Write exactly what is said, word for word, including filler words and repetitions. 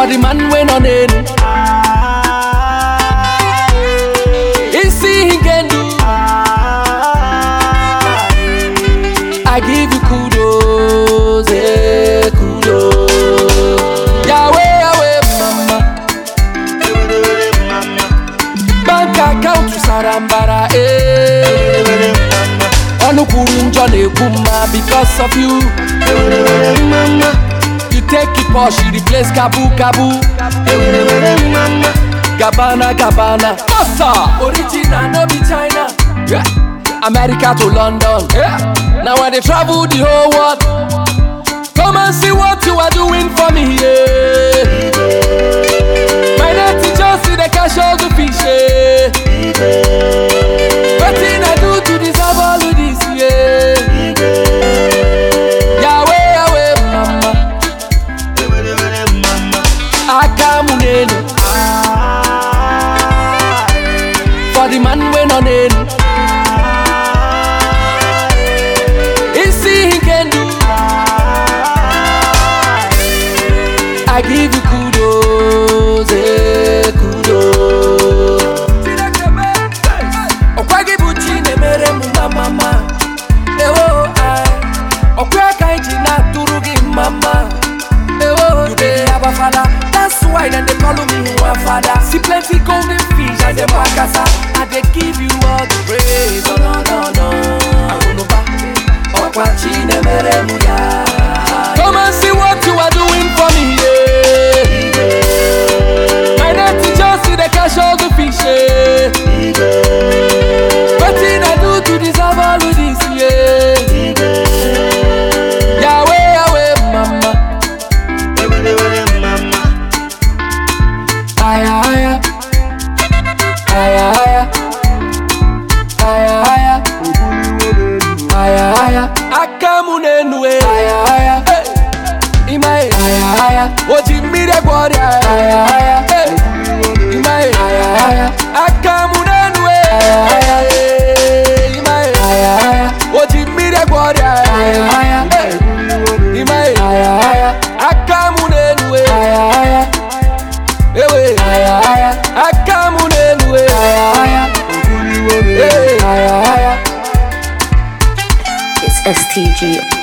the man when on it. He see he can do. I give you kudos, eh, kudos. Yahweh, Yahweh, mama. Bank account to Sarambara, eh. Onukurunjo Neguma because of you. You take it posh, you replace Kabu Kabu. Gabbana Gabbana, Massa. Original, no be China. Yeah. America to London. Yeah. Now when they travel the whole world, come and see what you are doing for me. Yeah. My net teacher see the cash all the fish. Yeah. What did I do to deserve all of this? Yeah. Yahweh, Yahweh, mama. Akamunenu. For the man when on it. I give you kudos, eh, kudos. Okwagi buchi ne mere muna mama. Ewo ai. Okwaka ijina turugi mama. Ewo you be Abba Father. That's why then they call me one father. See plenty golden fish as a bakasa. I they give you all the praise. Oh no no no. Akunuba. Okwachi ne mere muna. Come and see what you are doing for me. Yeah. All the fish, yeah. What did I do to deserve all of this, yeah? Yahweh, Yahweh, mama. Aya, aya. Aya, aya. Aya, aya. Aya, aya. Akamunenue. Aya, aya. Imae. Aya, aya. Ojimire gwari. Aya, aya. Aya, aya, akamunenue. Aya, aya, imae. Aya, aya, ojimire gwari. Aya, aya, imae. Aya, aya, akamunenue. Aya, aya, ewe. Aya, aya, akamunenue. Aya, aya, aya, aya. It's S T G.